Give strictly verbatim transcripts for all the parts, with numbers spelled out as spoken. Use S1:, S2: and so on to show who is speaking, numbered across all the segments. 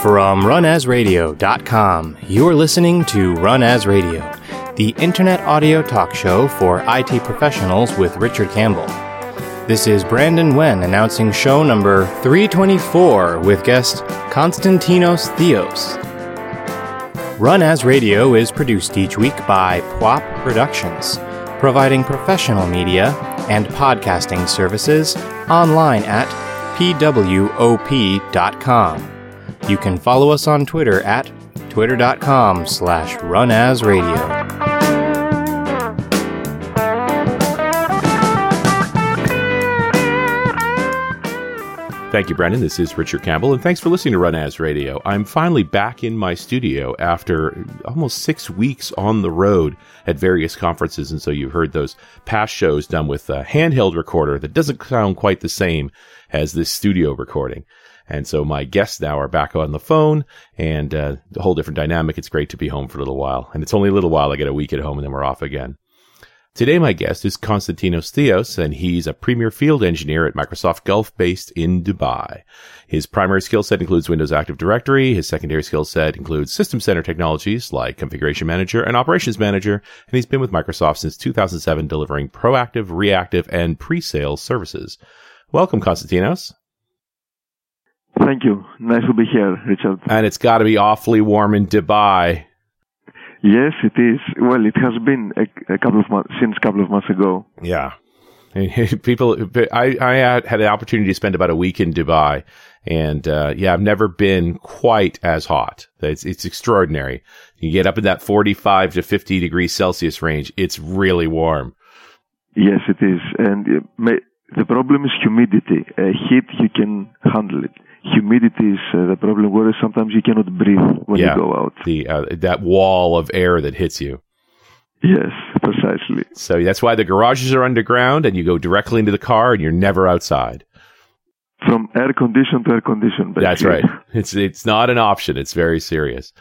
S1: From run as radio dot com, you're listening to Run As Radio, the internet audio talk show for I T professionals with Richard Campbell. This is Brandon Wen announcing show number three twenty-four with guest Konstantinos Theos. Run As Radio is produced each week by P W A P Productions, providing professional media and podcasting services online at P W O P dot com. You can follow us on Twitter at twitter.com slash runasradio.
S2: Thank you, Brendan. This is Richard Campbell, and thanks for listening to Run As Radio. I'm finally back in my studio after almost six weeks on the road at various conferences, and so you've heard those past shows done with a handheld recorder that doesn't sound quite the same as this studio recording. And so my guests now are back on the phone, and uh, a whole different dynamic. It's great to be home for a little while, and it's only a little while. I get a week at home, and then we're off again. Today, my guest is Konstantinos Theos, and he's a premier field engineer at Microsoft Gulf based in Dubai. His primary skill set includes Windows Active Directory. His secondary skill set includes System Center technologies like Configuration Manager and Operations Manager, and he's been with Microsoft since two thousand seven, delivering proactive, reactive, and pre-sales services. Welcome, Konstantinos.
S3: Thank you. Nice to be here, Richard.
S2: And it's got to be awfully warm in Dubai.
S3: Yes, it is. Well, it has been a, a couple of months since a couple of months ago.
S2: Yeah, people. I I had the opportunity to spend about a week in Dubai, and uh, yeah, I've never been quite as hot. It's it's extraordinary. You get up in that forty-five to fifty degrees Celsius range. It's really warm.
S3: Yes, it is, and uh, may, the problem is humidity. Uh, heat, you can handle it. Humidity is uh, the problem, whereas sometimes you cannot breathe when
S2: yeah,
S3: you go out.
S2: The uh, that wall of air that hits you.
S3: Yes, precisely.
S2: So that's why the garages are underground, and you go directly into the car, and you're never outside.
S3: From air condition to air condition, basically.
S2: That's right. It's it's not an option. It's very serious.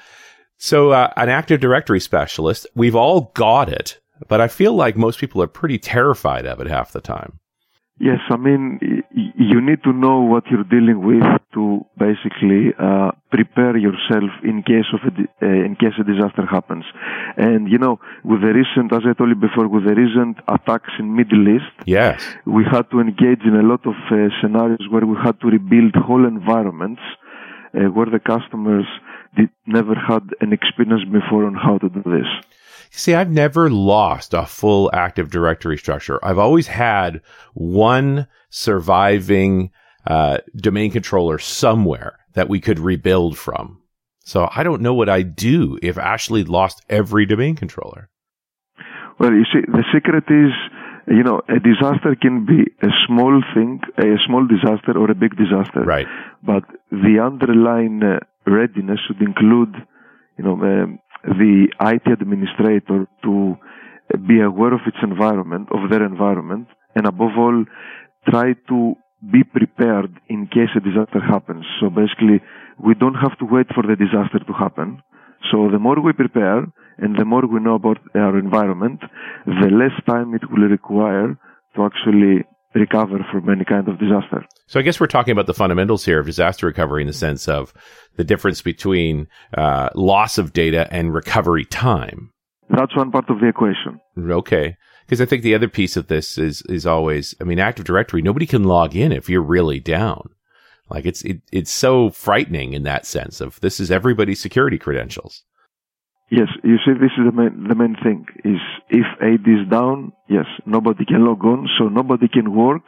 S2: So uh, an Active Directory specialist, we've all got it, but I feel like most people are pretty terrified of it half the time.
S3: Yes, I mean, you need to know what you're dealing with to basically uh, prepare yourself in case of a, uh, in case a disaster happens. And you know, with the recent, as I told you before, with the recent attacks in Middle East,
S2: yes,
S3: we had to engage in a lot of uh, scenarios where we had to rebuild whole environments uh, where the customers did never had an experience before on how to do this.
S2: See, I've never lost a full Active Directory structure. I've always had one surviving uh, domain controller somewhere that we could rebuild from. So I don't know what I'd do if Ashley lost every domain controller.
S3: Well, you see, the secret is, you know, a disaster can be a small thing, a small disaster or a big disaster.
S2: Right.
S3: But the underlying uh, readiness should include, you know, um, the I T administrator to be aware of its environment, of their environment, and above all, try to be prepared in case a disaster happens. So basically, we don't have to wait for the disaster to happen. So the more we prepare and the more we know about our environment, the less time it will require to actually recover from any kind of disaster.
S2: So I guess we're talking about the fundamentals here of disaster recovery in the sense of the difference between uh, loss of data and recovery time.
S3: That's one part of the equation.
S2: Okay. Because I think the other piece of this is is always, I mean, Active Directory, nobody can log in if you're really down. Like it's it, it's so frightening in that sense of this is everybody's security credentials.
S3: Yes, you see, this is the main, the main thing, is if A D is down, yes, nobody can log on, so nobody can work,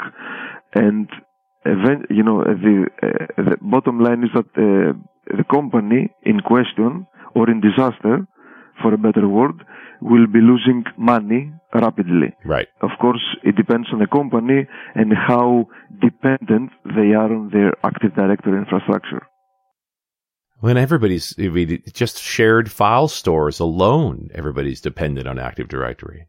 S3: and event, you know, the, uh, the bottom line is that uh, the company in question, or in disaster, for a better word, will be losing money rapidly.
S2: Right.
S3: Of course, it depends on the company and how dependent they are on their Active Directory infrastructure.
S2: When everybody's, I mean, just shared file stores alone, everybody's dependent on Active Directory.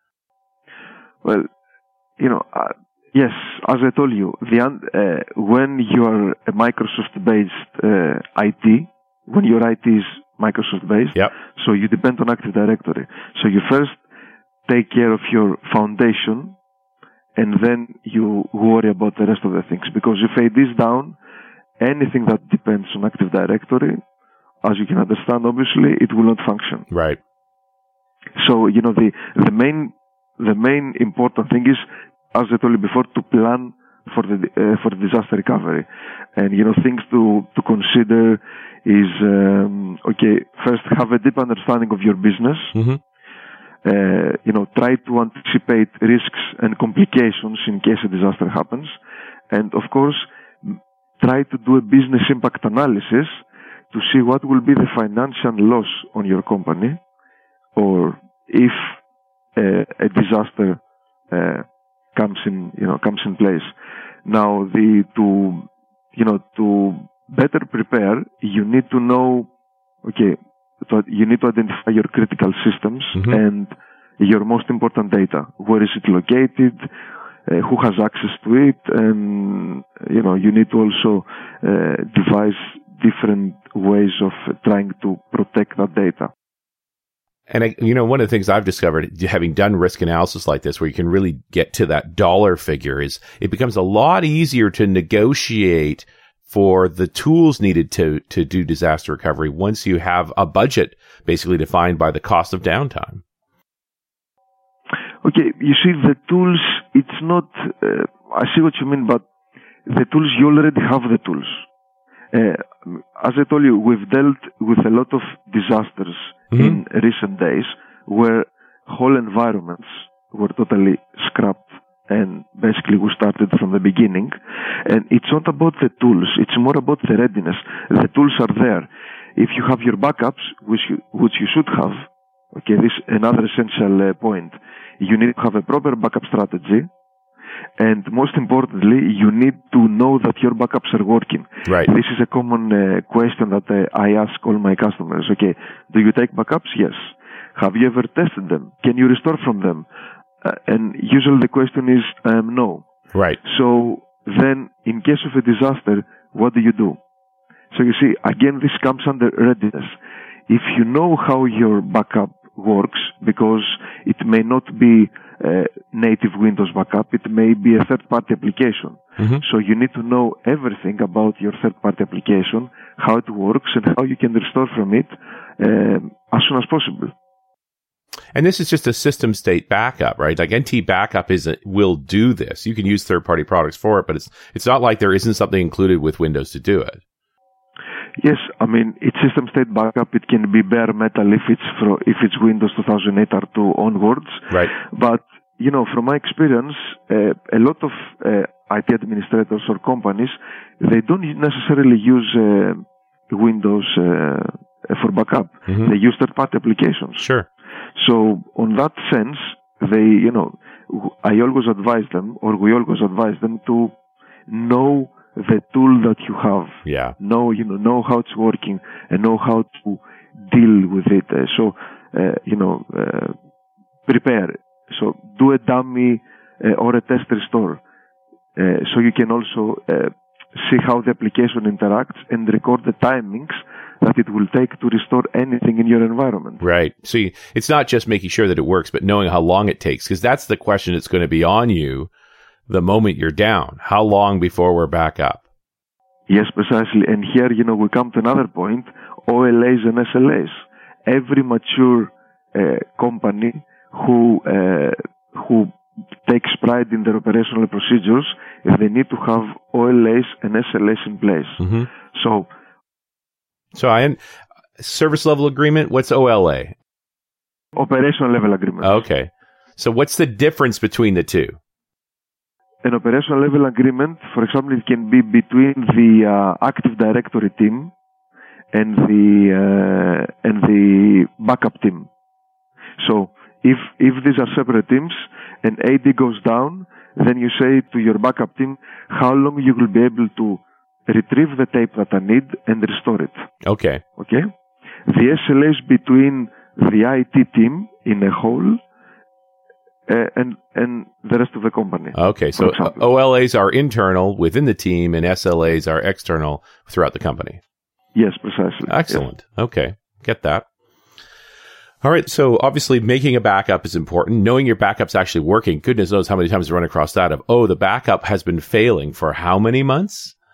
S3: Well, you know, uh, yes, as I told you, the uh, when you are a Microsoft-based uh, I T, when your I T is Microsoft-based,
S2: yep.
S3: So you depend on Active Directory. So you first take care of your foundation, and then you worry about the rest of the things. Because if A D is down, anything that depends on Active Directory, as you can understand, obviously, it will not function.
S2: Right.
S3: So, you know, the, the main, the main important thing is, as I told you before, to plan for the, uh, for disaster recovery. And, you know, things to, to consider is, um, okay, first have a deep understanding of your business.
S2: Mm-hmm.
S3: Uh, you know, try to anticipate risks and complications in case a disaster happens. And of course, try to do a business impact analysis to see what will be the financial loss on your company, or if uh, a disaster uh, comes in, you know, comes in place. Now, the to you know to better prepare, you need to know, okay, so you need to identify your critical systems mm-hmm. and your most important data. Where is it located? Uh, who has access to it? And, you know, you need to also uh, devise different ways of trying to protect that data.
S2: And, I, you know, one of the things I've discovered, having done risk analysis like this, where you can really get to that dollar figure, is it becomes a lot easier to negotiate for the tools needed to, to do disaster recovery once you have a budget basically defined by the cost of downtime.
S3: Okay, you see, the tools, it's not, uh, I see what you mean, but the tools, you already have the tools. Uh, as I told you, we've dealt with a lot of disasters mm-hmm. in recent days where whole environments were totally scrapped. And basically we started from the beginning. And it's not about the tools, it's more about the readiness. The tools are there. If you have your backups, which you, which you should have, okay, this is another essential uh, point. You need to have a proper backup strategy. And most importantly, you need to know that your backups are working.
S2: Right.
S3: This is a common uh, question that uh, I ask all my customers. Okay, do you take backups? Yes. Have you ever tested them? Can you restore from them? Uh, and usually the question is um, no.
S2: Right.
S3: So then, in case of a disaster, what do you do? So you see, again, this comes under readiness. If you know how your backup works, because it may not be uh, native Windows backup, it may be a third-party application. Mm-hmm. So you need to know everything about your third-party application, how it works, and how you can restore from it uh, as soon as possible.
S2: And this is just a system state backup, right? Like N T Backup is a, will do this. You can use third-party products for it, but it's it's not like there isn't something included with Windows to do it.
S3: Yes, I mean, it's system state backup. It can be bare metal if it's for, if it's Windows two thousand eight R two onwards.
S2: Right.
S3: But, you know, from my experience, uh, a lot of uh, I T administrators or companies, they don't necessarily use uh, Windows uh, for backup. Mm-hmm. They use third-party applications.
S2: Sure.
S3: So, on that sense, they, you know, I always advise them, or we always advise them to know the tool that you have.
S2: Yeah.
S3: Know, you know, know how it's working and know how to deal with it. Uh, so, uh, you know, uh, prepare. So, do a dummy uh, or a test restore. Uh, so you can also uh, see how the application interacts and record the timings that it will take to restore anything in your environment.
S2: Right. So you, it's not just making sure that it works, but knowing how long it takes, because that's the question that's going to be on you the moment you're down. How long before we're back up?
S3: Yes, precisely. And here, you know, we come to another point, O L As and S L As. Every mature uh, company who uh, who takes pride in their operational procedures, they need to have O L As and S L As in place. Mm-hmm. So,
S2: So I, service level agreement, what's O L A?
S3: Operational level agreement.
S2: Okay. So what's the difference between the two?
S3: An operational level agreement, for example, it can be between the uh, Active Directory team and the uh, and the backup team. So if if these are separate teams and A D goes down, then you say to your backup team how long you will be able to retrieve the tape that I need and restore it.
S2: Okay.
S3: Okay. The S L As between the I T team in a whole uh, and and the rest of the company.
S2: Okay. So O L As are internal within the team and S L As are external throughout the company.
S3: Yes, precisely.
S2: Excellent. Yes. Okay. Get that. All right. So obviously making a backup is important. Knowing your backup's actually working. Goodness knows how many times you run across that of, oh, the backup has been failing for how many months?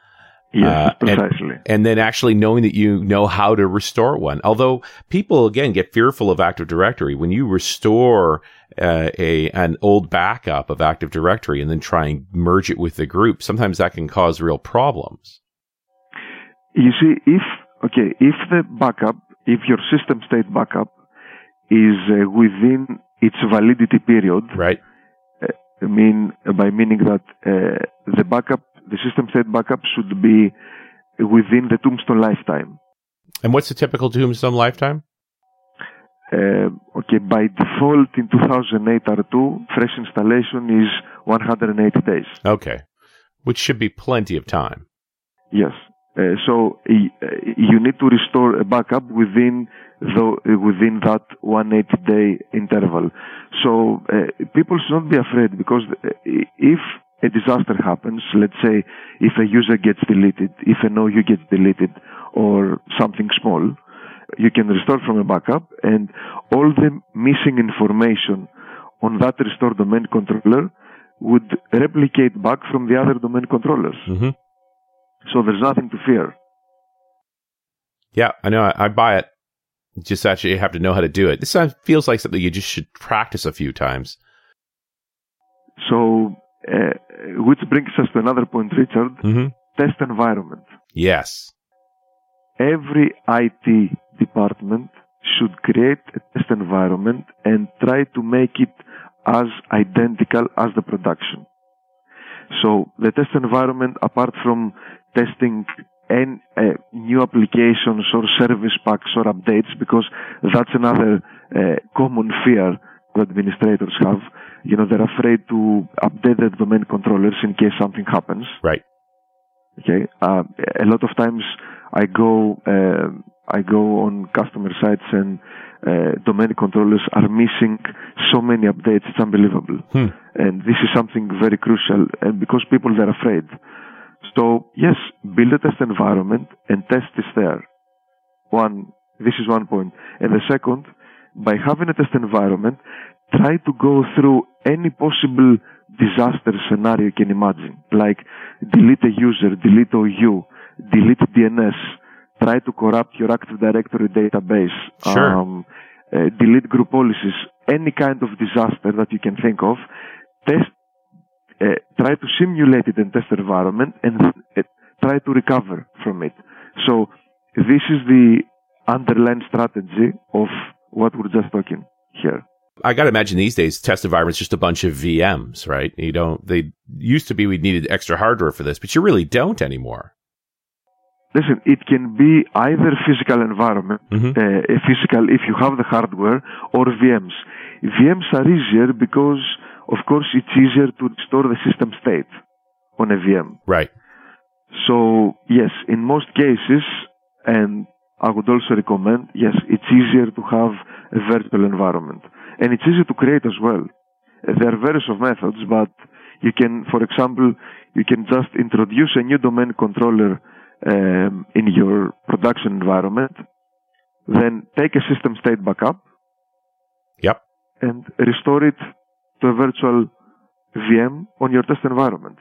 S3: Yes,
S2: uh,
S3: precisely.
S2: And, and then actually knowing that you know how to restore one. Although people, again, get fearful of Active Directory. When you restore uh, a an old backup of Active Directory and then try and merge it with the group, sometimes that can cause real problems.
S3: You see, if, okay, if the backup, if your system state backup is uh, within its validity period,
S2: right?
S3: Uh, I mean, by meaning that uh, the backup, the system state backup should be within the Tombstone lifetime.
S2: And what's the typical Tombstone lifetime?
S3: Uh, okay, by default in two thousand eight R two, fresh installation is one hundred eighty days.
S2: Okay, which should be plenty of time.
S3: Yes. Uh, so uh, you need to restore a backup within the, uh, within that one hundred eighty day interval. So uh, people should not be afraid, because if a disaster happens, let's say if a user gets deleted, if an O U gets deleted, or something small, you can restore from a backup, and all the missing information on that restored domain controller would replicate back from the other domain controllers.
S2: Mm-hmm.
S3: So there's nothing to fear.
S2: Yeah, I know. I, I buy it. Just actually have to know how to do it. This feels like something you just should practice a few times.
S3: So, uh, which brings us to another point, Richard.
S2: Mm-hmm.
S3: Test environment.
S2: Yes.
S3: Every I T department should create a test environment and try to make it as identical as the production. So the test environment, apart from testing any uh, new applications or service packs or updates, because that's another uh, common fear that administrators have. You know, they're afraid to update their domain controllers in case something happens.
S2: Right.
S3: Okay. Uh, a lot of times I go, uh, I go on customer sites and uh, domain controllers are missing so many updates. It's unbelievable.
S2: Hmm.
S3: And this is something very crucial, and because people are afraid. So yes, build a test environment and test is there. One, this is one point. And the second, by having a test environment, try to go through any possible disaster scenario you can imagine, like delete a user, delete O U, delete D N S, try to corrupt your Active Directory database,
S2: sure.
S3: um, uh, delete group policies, any kind of disaster that you can think of. Test, uh, try to simulate it in test environment and uh, try to recover from it. So this is the underlying strategy of what we're just talking here.
S2: I got to imagine these days test environments just a bunch of V Ms, right? You don't. They used to be we needed extra hardware for this, but you really don't anymore.
S3: Listen, it can be either physical environment,
S2: mm-hmm.
S3: uh, a physical if you have the hardware, or V Ms. V Ms are easier because, of course, it's easier to restore the system state on a V M.
S2: Right.
S3: So, yes, in most cases, and I would also recommend, yes, it's easier to have a virtual environment. And it's easy to create as well. There are various of methods, but you can, for example, you can just introduce a new domain controller um, in your production environment, then take a system state backup,
S2: yep,
S3: and restore it to a virtual V M on your test environment.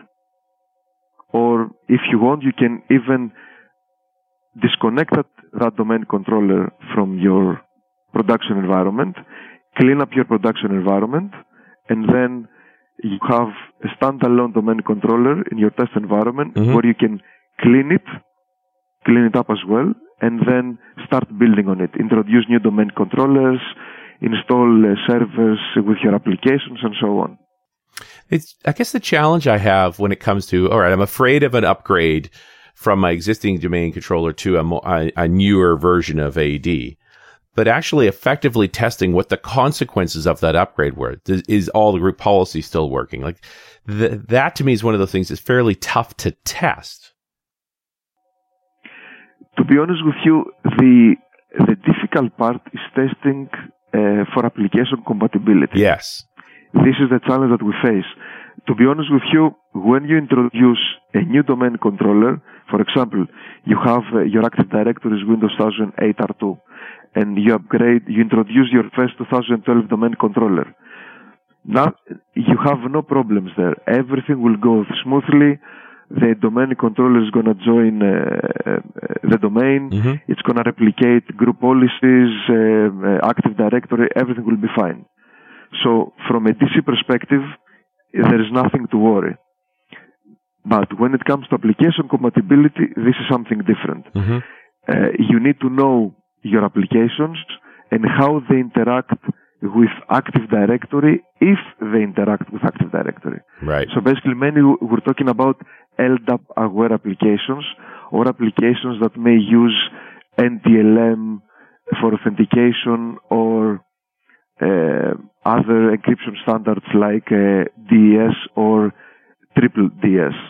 S3: Or if you want, you can even disconnect that, that domain controller from your production environment, clean up your production environment, and then you have a standalone domain controller in your test environment mm-hmm. where you can clean it, clean it up as well, and then start building on it. Introduce new domain controllers, install uh, servers with your applications, and so on.
S2: It's, I guess the challenge I have when it comes to, all right, I'm afraid of an upgrade from my existing domain controller to a, more, a, a newer version of A D. But actually effectively testing what the consequences of that upgrade were. Is all the group policy still working? Like th- that to me is one of the things that's fairly tough to test.
S3: To be honest with you, the the difficult part is testing uh, for application compatibility.
S2: Yes.
S3: This is the challenge that we face. To be honest with you, when you introduce a new domain controller, for example, you have uh, your Active Directory is Windows two thousand eight R two, and you upgrade, you introduce your first two thousand twelve domain controller. Now, you have no problems there. Everything will go smoothly. the domain controller is going to join uh, uh, the domain. Mm-hmm. It's going to replicate group policies, uh, uh, Active Directory. Everything will be fine. So from a D C perspective, there is nothing to worry. But when it comes to application compatibility, this is something different. Mm-hmm. Uh, you need to know your applications and how they interact with Active Directory, if they interact with Active Directory.
S2: Right.
S3: So basically, mainly we're talking about L D A P-aware applications or applications that may use N T L M for authentication or uh, other encryption standards like uh, D E S or triple D S.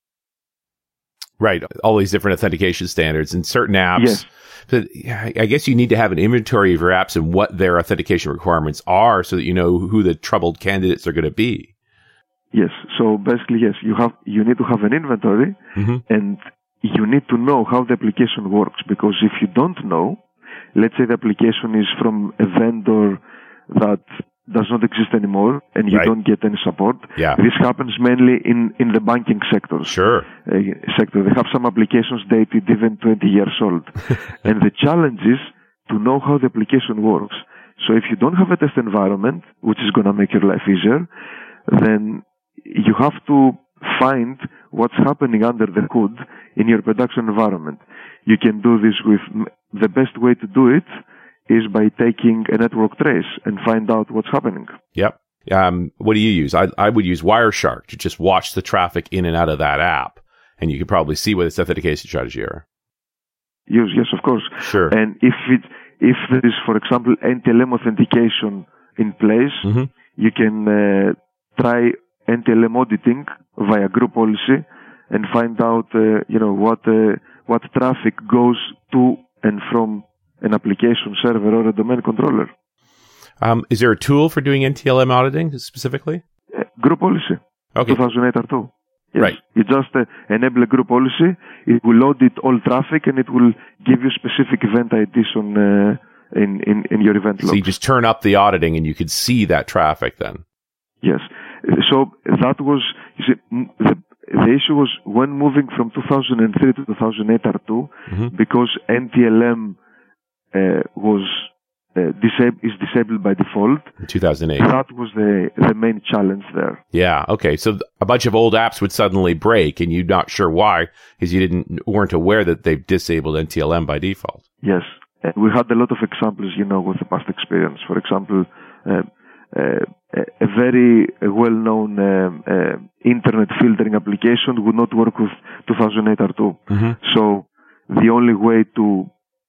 S2: Right. All these different authentication standards and certain apps.
S3: Yes.
S2: But I guess you need to have an inventory of your apps and what their authentication requirements are so that you know who the troubled candidates are going to be.
S3: Yes. So basically, yes, you have you need to have an inventory, mm-hmm. and you need to know how the application works. Because if you don't know, let's say the application is from a vendor that does not exist anymore, and you right. don't get any support.
S2: Yeah.
S3: This happens mainly in, in the banking sector.
S2: Sure.
S3: Uh, sector. They have some applications dated even twenty years old. And the challenge is to know how the application works. So if you don't have a test environment, which is going to make your life easier, then you have to find what's happening under the hood in your production environment. You can do this with the best way to do it is by taking a network trace and find out what's happening.
S2: Yep. Um, what do you use? I, I would use Wireshark to just watch the traffic in and out of that app, and you can probably see what its authentication strategy are.
S3: Yes, yes, of course.
S2: Sure.
S3: And if it if there is, for example, N T L M authentication in place, mm-hmm. you can uh, try N T L M auditing via group policy and find out, uh, you know, what uh, what traffic goes to and from an application server or a domain controller.
S2: Um, is there a tool for doing N T L M auditing specifically?
S3: Uh, group policy.
S2: Okay.
S3: two thousand eight R two. Yes.
S2: Right.
S3: You just uh, enable a group policy. It will audit all traffic and it will give you specific event I Ds on uh, in, in in your event logs.
S2: So you just turn up the auditing and you could see that traffic then.
S3: Yes. So that was, you see, the the issue was when moving from two thousand three to two thousand eight R two, mm-hmm. because N T L M Uh, was uh, disab- is disabled by default.
S2: In two thousand eight.
S3: That was the, the main challenge there.
S2: Yeah. Okay. So th- a bunch of old apps would suddenly break, and you're not sure why, because you didn't weren't aware that they've disabled N T L M by default.
S3: Yes, and we had a lot of examples, you know, with the past experience. For example, uh, uh, a very well-known um, uh, internet filtering application would not work with two thousand eight R two. Mm-hmm. So the only way to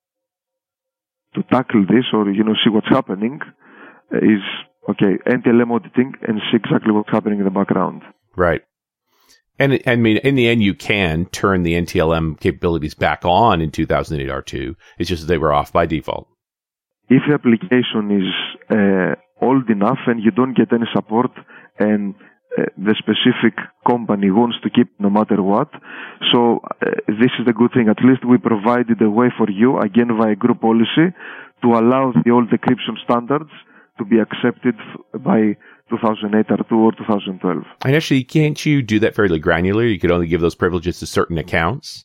S3: to tackle this, or, you know, see what's happening, uh, is, okay, N T L M auditing and see exactly what's happening in the background.
S2: Right. And I mean, in the end, you can turn the N T L M capabilities back on in two thousand eight R two. It's just that they were off by default.
S3: If the application is uh, old enough and you don't get any support and uh, the specific company wants to keep no matter what. So uh, this is the good thing. At least we provided a way for you, again via group policy, to allow the old decryption standards to be accepted f- by two thousand eight R two or two thousand twelve.
S2: And actually, can't you do that fairly granular? You could only give those privileges to certain accounts?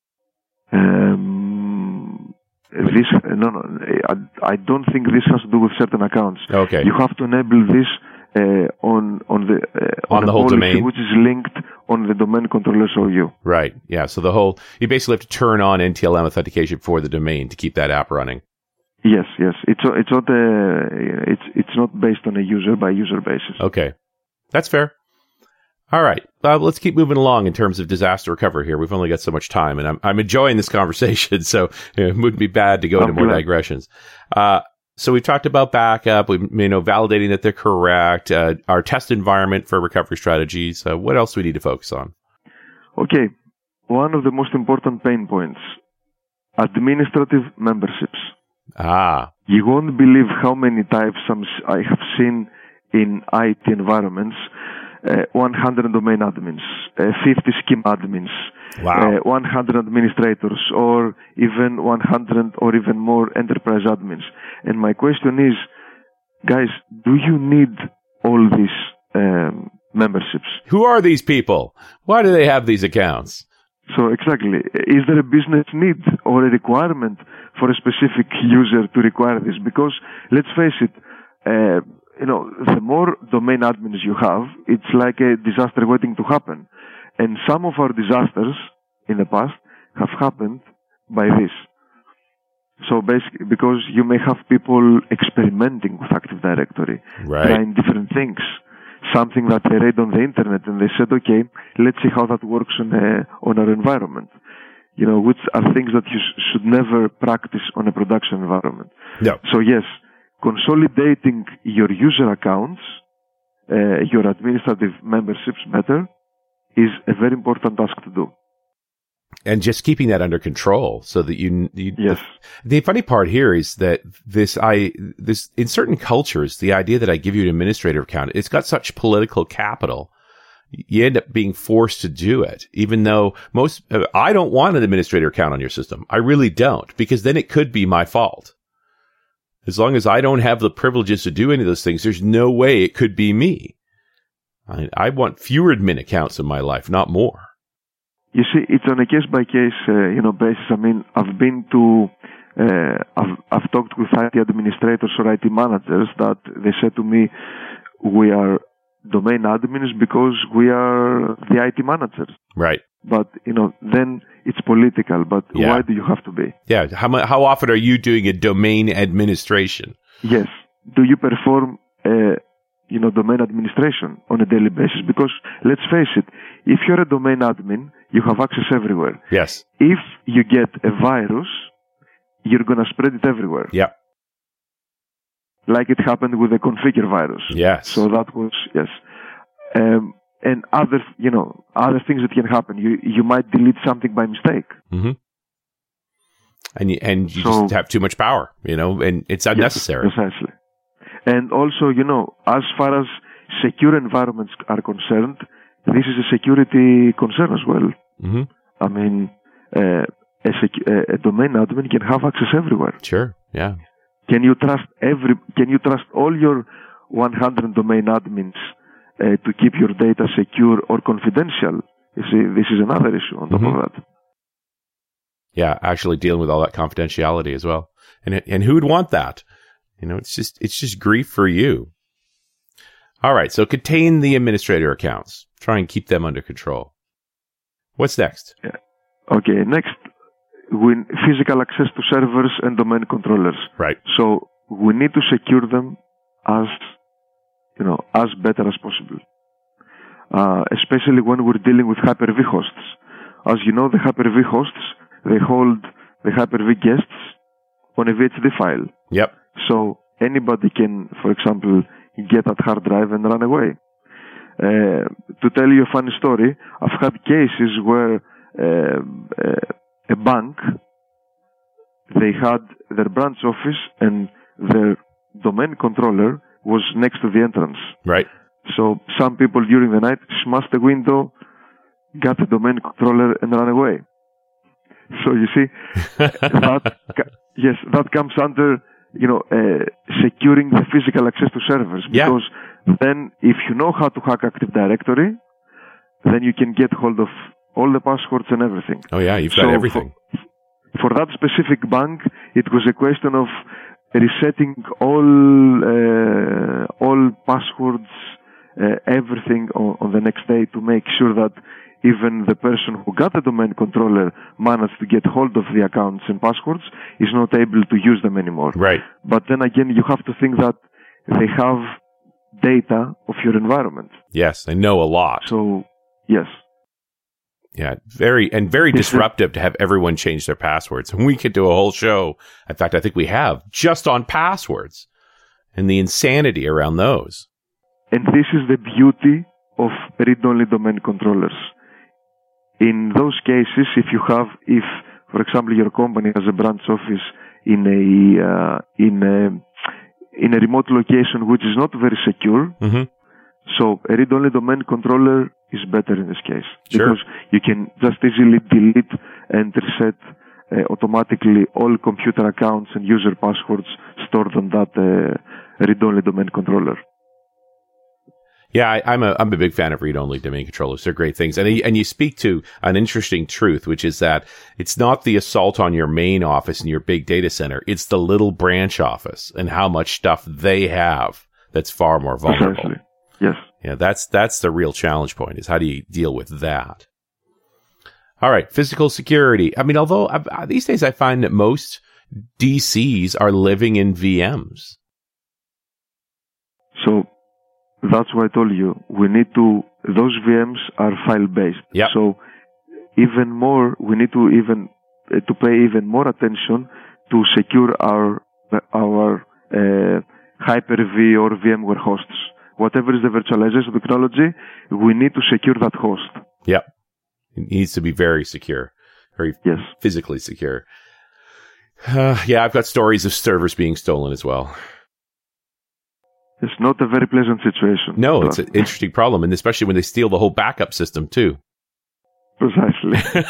S3: Um, this no, no. I, I don't think this has to do with certain accounts.
S2: Okay.
S3: You have to enable this uh, on on the uh,
S2: on, on the whole domain,
S3: which is linked on the domain controllers O U.
S2: Right. Yeah. So the whole you basically have to turn on N T L M authentication for the domain to keep that app running.
S3: Yes, yes. It's it's not a, it's it's not based on a user by user basis.
S2: Okay, that's fair. All right, uh, let's keep moving along in terms of disaster recovery here. We've only got so much time, and I'm I'm enjoying this conversation, so it wouldn't be bad to go into more digressions. Uh, so we've talked about backup, we you know validating that they're correct, uh, our test environment for recovery strategies. Uh, what else do we need to focus on?
S3: Okay, one of the most important pain points: administrative memberships.
S2: Ah.
S3: You won't believe how many times I have seen in I T environments uh, one hundred domain admins, uh, fifty scheme admins,
S2: wow.
S3: uh, one hundred administrators, or even one hundred or even more enterprise admins. And my question is, guys, do you need all these um, memberships.
S2: Who are these people? Why do they have these accounts?
S3: So exactly, is there a business need or a requirement for a specific user to require this? Because let's face it, uh, you know, the more domain admins you have, it's like a disaster waiting to happen. And some of our disasters in the past have happened by this. So basically, because you may have people experimenting with Active Directory,
S2: right.
S3: trying different things. Something that they read on the internet and they said, okay, let's see how that works on, a, on our environment. You know, which are things that you sh- should never practice on a production environment.
S2: No.
S3: So yes, consolidating your user accounts, uh, your administrative memberships better is a very important task to do.
S2: And just keeping that under control so that you, you
S3: yes.
S2: The, the funny part here is that this, I, this, in certain cultures, the idea that I give you an administrator account, it's got such political capital. You end up being forced to do it, even though most, uh, I don't want an administrator account on your system. I really don't, because then it could be my fault. As long as I don't have the privileges to do any of those things, there's no way it could be me. I, I want fewer admin accounts in my life, not more.
S3: You see, it's on a case-by-case, uh, you know, basis. I mean, I've been to, uh, I've, I've talked with I T administrators or I T managers that they said to me, we are domain admins because we are the I T managers.
S2: Right.
S3: But, you know, then it's political, but
S2: yeah.
S3: why do you have to be?
S2: Yeah. How, how often are you doing a domain administration?
S3: Yes. Do you perform a you know, domain administration on a daily basis? Because let's face it, if you're a domain admin, you have access everywhere.
S2: Yes.
S3: If you get a virus, you're going to spread it everywhere.
S2: Yep.
S3: Like it happened with the configure virus.
S2: Yes.
S3: So that was, yes. Um, and other, you know, other things that can happen. You, you might delete something by mistake.
S2: Mm-hmm. And you, and you
S3: so,
S2: just have too much power, you know, and it's unnecessary.
S3: Yes, precisely. And also, you know, as far as secure environments are concerned, this is a security concern as well.
S2: Mm-hmm.
S3: I mean, uh, a, secu- a domain admin can have access everywhere.
S2: Sure, yeah.
S3: Can you trust every? Can you trust all your one hundred domain admins uh, to keep your data secure or confidential? You see, this is another issue on top
S2: mm-hmm.
S3: of that.
S2: Yeah, actually dealing with all that confidentiality as well, and and who would want that? You know, it's just it's just grief for you. All right, so contain the administrator accounts. Try and keep them under control. What's next?
S3: Yeah. Okay, next, we physical access to servers and domain controllers.
S2: Right.
S3: So we need to secure them as you know as better as possible, uh, especially when we're dealing with Hyper-V hosts. As you know, the Hyper-V hosts they hold the Hyper-V guests on a V H D file.
S2: Yep.
S3: So anybody can, for example, get that hard drive and run away. Uh, to tell you a funny story, I've had cases where uh, uh, a bank, they had their branch office and their domain controller was next to the entrance.
S2: Right.
S3: So some people during the night smashed the window, got the domain controller and ran away. So you see, that, yes, that comes under you know, uh, securing the physical access to servers. Because
S2: yeah.
S3: then, if you know how to hack Active Directory, then you can get hold of all the passwords and everything.
S2: Oh yeah, you've
S3: so
S2: got everything.
S3: For, for that specific bank, it was a question of resetting all uh, all passwords, uh, everything on, on the next day to make sure that even the person who got the domain controller managed to get hold of the accounts and passwords is not able to use them anymore.
S2: Right.
S3: But then again, you have to think that they have data of your environment.
S2: Yes, they know a lot.
S3: So, yes.
S2: Yeah, very, and very
S3: This
S2: disruptive is, to have everyone change their passwords. And we could do a whole show. In fact, I think we have just on passwords and the insanity around those.
S3: And this is the beauty of read-only domain controllers. In those cases, if you have, if, for example, your company has a branch office in a, uh, in a, in a remote location which is not very secure,
S2: mm-hmm.
S3: so a read-only domain controller is better in this case.
S2: Sure.
S3: Because you can just easily delete and reset uh, automatically all computer accounts and user passwords stored on that uh, read-only domain controller.
S2: Yeah, I, I'm a I'm a big fan of read-only domain controllers. They're great things, and and you speak to an interesting truth, which is that it's not the assault on your main office and your big data center; it's the little branch office and how much stuff they have that's far more vulnerable.
S3: Precisely. Yes.
S2: Yeah, that's that's the real challenge point: is how do you deal with that? All right, physical security. I mean, although I, these days I find that most D Cs are living in V Ms.
S3: So. That's why I told you, we need to, those V Ms are file-based.
S2: Yep.
S3: So even more, we need to even, uh, to pay even more attention to secure our, our uh, Hyper-V or VMware hosts. Whatever is the virtualization technology, we need to secure that host.
S2: Yep. It needs to be very secure, very
S3: yes.
S2: physically secure. Uh, yeah, I've got stories of servers being stolen as well.
S3: It's not a very pleasant situation.
S2: No, it's an interesting problem, and especially when they steal the whole backup system, too.
S3: Precisely.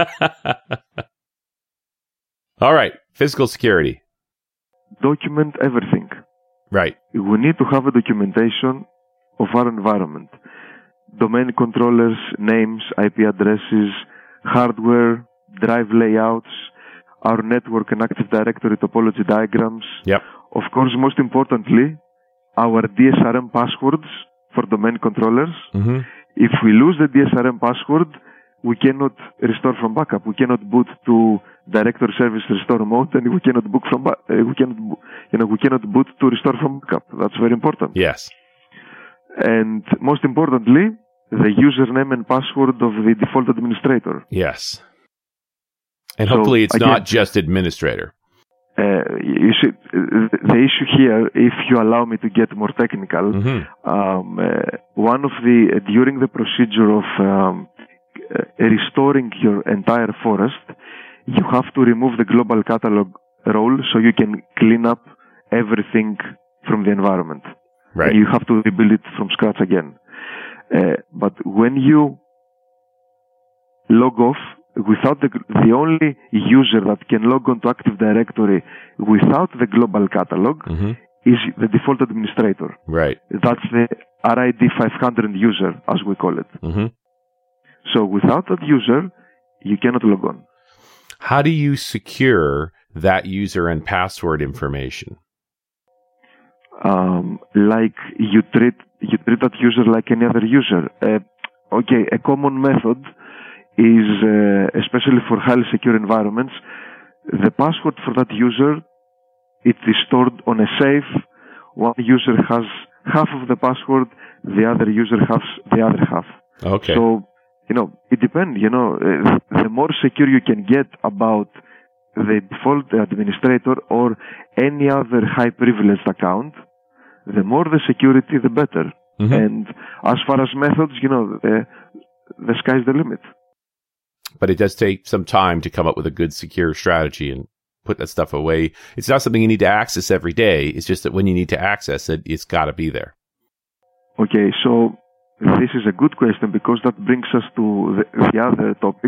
S2: All right, physical security.
S3: Document everything.
S2: Right.
S3: We need to have a documentation of our environment. Domain controllers, names, I P addresses, hardware, drive layouts, our network and Active Directory topology diagrams.
S2: Yep.
S3: Of course, most importantly, our D S R M passwords for domain controllers.
S2: Mm-hmm.
S3: If we lose the D S R M password, we cannot restore from backup. We cannot boot to directory service restore mode, and we cannot book from ba- uh, we cannot you know we cannot boot to restore from backup. That's very important.
S2: Yes.
S3: And most importantly, the username and password of the default administrator.
S2: Yes. And
S3: so,
S2: hopefully, it's
S3: again,
S2: not just administrator.
S3: Uh, you see, the issue here, if you allow me to get more technical,
S2: mm-hmm.
S3: um, uh, one of the, uh, during the procedure of um, uh, restoring your entire forest, you have to remove the global catalog role so you can clean up everything from the environment.
S2: Right.
S3: And you have to rebuild it from scratch again. Uh, but when you log off, without the, the only user that can log on to Active Directory without the global catalog
S2: mm-hmm.
S3: is the default administrator.
S2: Right.
S3: That's the R I D five hundred user, as we call it.
S2: Mm-hmm.
S3: So without that user, you cannot log on.
S2: How do you secure that user and password information?
S3: Um, like you treat you treat that user like any other user. Uh, okay, a common method is, uh, especially for highly secure environments, the password for that user, it is stored on a safe. One user has half of the password, the other user has the other half.
S2: Okay.
S3: So, you know, it depends, you know, uh, the more secure you can get about the default administrator or any other high privileged account, the more the security, the better. Mm-hmm. And as far as methods, you know, the, the sky's the limit.
S2: But it does take some time to come up with a good secure strategy and put that stuff away. It's not something you need to access every day. It's just that when you need to access it, it's got to be there.
S3: Okay, so this is a good question because that brings us to the, the other topic,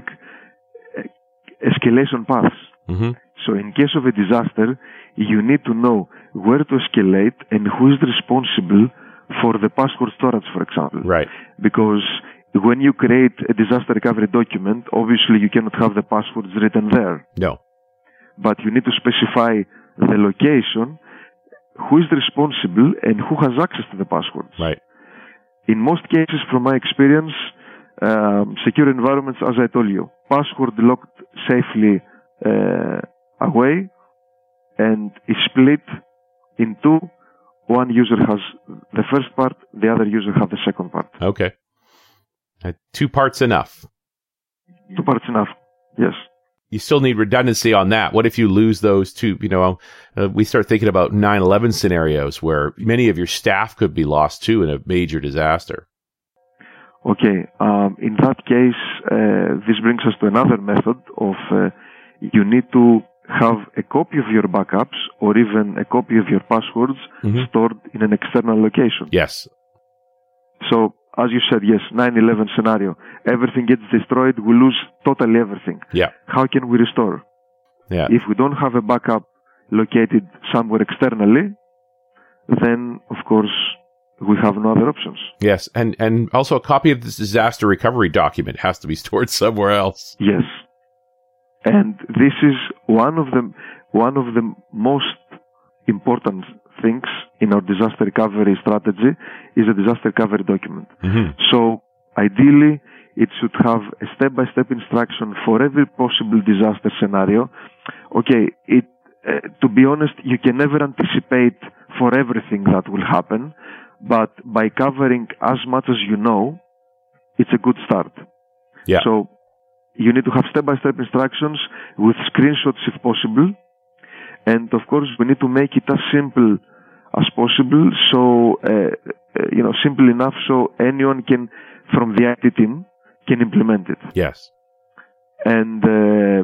S3: escalation paths.
S2: Mm-hmm.
S3: So in case of a disaster, you need to know where to escalate and who is responsible for the password storage, for example.
S2: Right.
S3: Because when you create a disaster recovery document, obviously you cannot have the passwords written there.
S2: No.
S3: But you need to specify the location, who is responsible, and who has access to the passwords.
S2: Right.
S3: In most cases, from my experience, um, secure environments, as I told you, password locked safely uh, away and is split in two. One user has the first part, the other user has the second part.
S2: Okay. Uh, two parts enough.
S3: Two parts enough, yes.
S2: You still need redundancy on that. What if you lose those two? You know, uh, we start thinking about nine eleven scenarios where many of your staff could be lost too in a major disaster.
S3: Okay. Um, in that case, uh, this brings us to another method of uh, you need to have a copy of your backups or even a copy of your passwords mm-hmm. stored in an external location.
S2: Yes.
S3: So, as you said, yes, nine eleven scenario. Everything gets destroyed. We lose totally everything.
S2: Yeah.
S3: How can we restore?
S2: Yeah.
S3: If we don't have a backup located somewhere externally, then, of course, we have no other options.
S2: Yes, and, and also a copy of this disaster recovery document has to be stored somewhere else.
S3: Yes. And this is one of the, one of the most important things in our disaster recovery strategy is a disaster recovery document.
S2: Mm-hmm.
S3: So ideally, it should have a step-by-step instruction for every possible disaster scenario. Okay, it, uh, to be honest, you can never anticipate for everything that will happen, but by covering as much as you know, it's a good start.
S2: Yeah.
S3: So you need to have step-by-step instructions with screenshots if possible. And of course, we need to make it as simple as possible. So, uh, uh, you know, simple enough so anyone can, from the I T team, can implement it.
S2: Yes.
S3: And uh,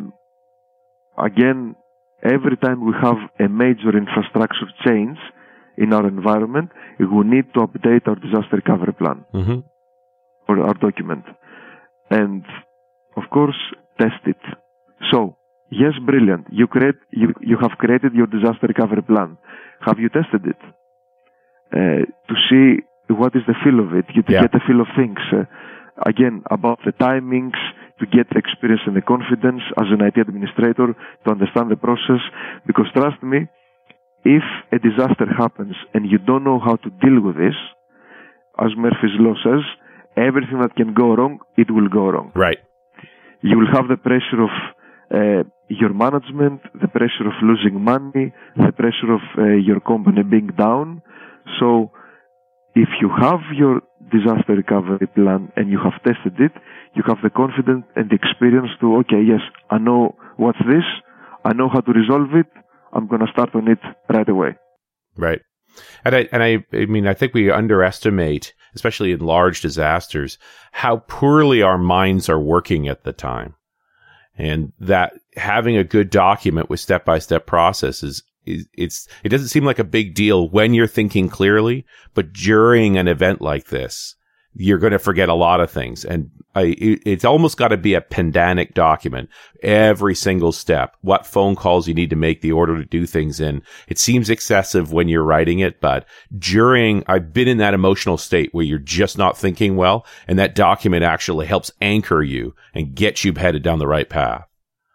S3: again, every time we have a major infrastructure change in our environment, we need to update our disaster recovery plan
S2: mm-hmm.
S3: or our document. And of course, test it. So, yes, brilliant. You create, you, you have created your disaster recovery plan. Have you tested it? Uh, to see what is the feel of it, you to
S2: yeah.
S3: get the feel of things. Uh, again, about the timings, to get the experience and the confidence as an I T administrator, to understand the process. Because trust me, if a disaster happens and you don't know how to deal with this, as Murphy's Law says, everything that can go wrong, it will go wrong.
S2: Right.
S3: You will have the pressure of uh, your management, the pressure of losing money, the pressure of uh, your company being down. So, if you have your disaster recovery plan and you have tested it, you have the confidence and the experience to, okay, yes, I know what's this, I know how to resolve it, I'm going to start on it right away.
S2: Right. And I, and I, I mean, I think we underestimate, especially in large disasters, how poorly our minds are working at the time. And that having a good document with step-by-step processes, is, it's, it doesn't seem like a big deal when you're thinking clearly, but during an event like this, you're going to forget a lot of things. And I, it, it's almost got to be a pedantic document. Every single step, what phone calls you need to make, the order to do things in. It seems excessive when you're writing it, but during, I've been in that emotional state where you're just not thinking well, and that document actually helps anchor you and get you headed down the right path.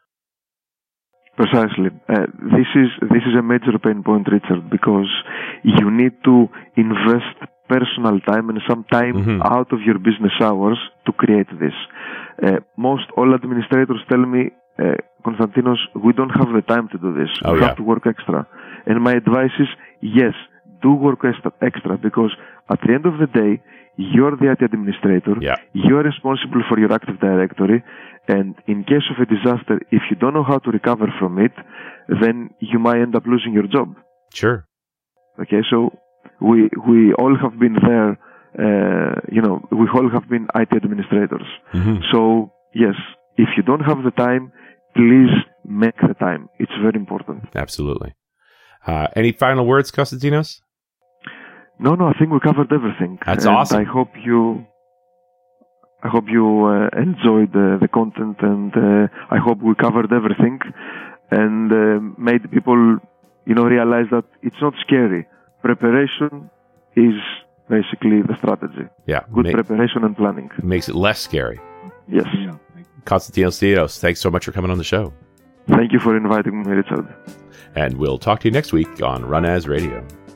S3: Precisely. Uh, this is this is a major pain point, Richard, because you need to invest personal time and some time mm-hmm. out of your business hours to create this. Uh, most all administrators tell me, uh, Konstantinos, we don't have the time to do this.
S2: Oh,
S3: we
S2: yeah.
S3: have to work extra. And my advice is, yes, do work extra, extra because at the end of the day, you're the I T administrator.
S2: Yeah.
S3: You're responsible for your Active Directory. And in case of a disaster, if you don't know how to recover from it, then you might end up losing your job.
S2: Sure.
S3: Okay, so we we all have been there, uh, you know, we all have been I T administrators.
S2: Mm-hmm.
S3: So, yes, if you don't have the time, please make the time. It's very important.
S2: Absolutely. Uh, any final words, Konstantinos?
S3: No, no, I think we covered everything.
S2: That's
S3: and
S2: awesome.
S3: I hope you, I hope you uh, enjoyed uh, the content, and uh, I hope we covered everything and uh, made people, you know, realize that it's not scary. Preparation is basically the strategy.
S2: Yeah.
S3: Good
S2: ma-
S3: preparation and planning.
S2: Makes it less scary.
S3: Yes.
S2: Konstantinos Theodos, thanks so much for coming on the show.
S3: Thank you for inviting me, Richard.
S2: And we'll talk to you next week on Run As Radio.